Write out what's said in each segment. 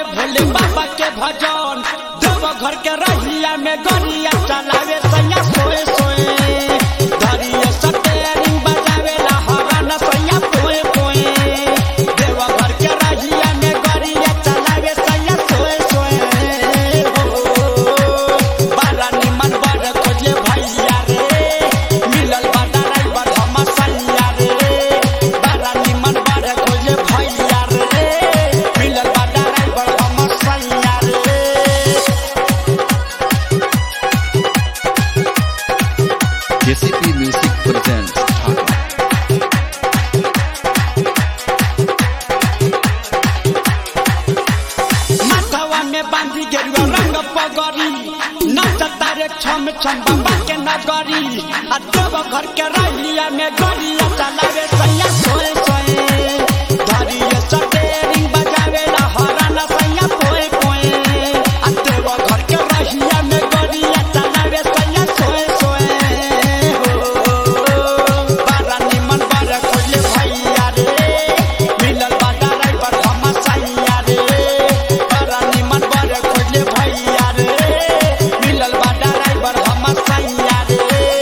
भोले बाबा के भजन। देव घर के रहिया में गरिया चलावे सैया सोए सोए। धरिए स्टीयरिंग बजावे ला हॉर्न सैया पोए पोए। देव घर के रहिया में गरिया चलावे सैया सोए सोए। बारा निमन बर खोजे भैया रे, मिलल बा ड्राइवर हम सैया रे। बारा निमन बर खोजे भैया रे, मिलल बा ड्राइवर हम सैया रे। JCP Music presents माथवा में बांधी गेरुआ रंग पगड़ी, नाचता रे छम छम बाबा के नगरी। आ देव घर के रहिया में गरिया चलावे सैया सोए सोए। धरिए स्टीयरिंग बजावे ला हॉर्न सैया पोए पोए। आ देव घर के रहिया में गरिया चलावे सैया सोए सोए। बारा निमन बर खोजे भैया रे, मिलल बा ड्राइवर हम सैया रे। बारा निमन बर खोजे भैया रे, मिलल बा ड्राइवर हम सैया रे।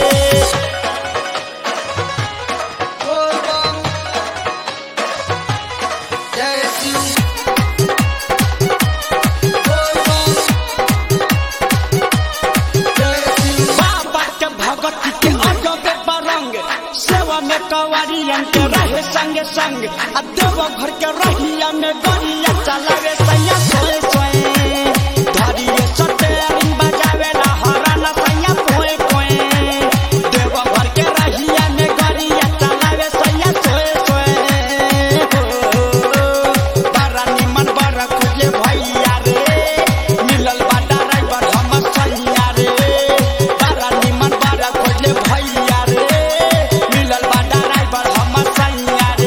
बाबा के भगती के अजबे बरंग, सेवा में कवारियन के रहे संग संग। आ देव घर के रहिया में गरिया चलावे सैया सोए सोए। धरिए स्टीयरिंग बजावे ला हॉर्न सैया पोए पोए। देव घर के रहिया में गरिया चलावे सैया सोए सोए। बारा निमन बर खोजे भैया रे, मिलल बा ड्राइवर हम सैया रे। बारा निमन बर खोजे भैया रे, मिलल बा ड्राइवर हम सैया रे।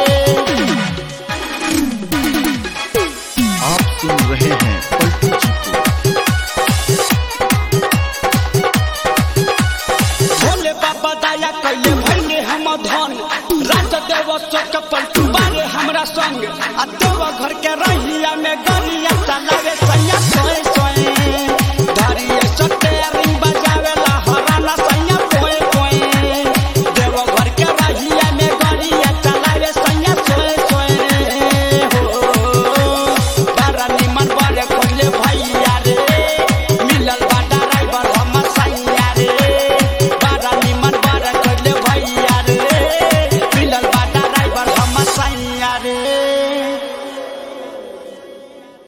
आप सुन रहे हैं पलटू जी को। भोले बाबा दया कैले भैले हम धन, राज देव चौक पलटू बारे हमरा संग।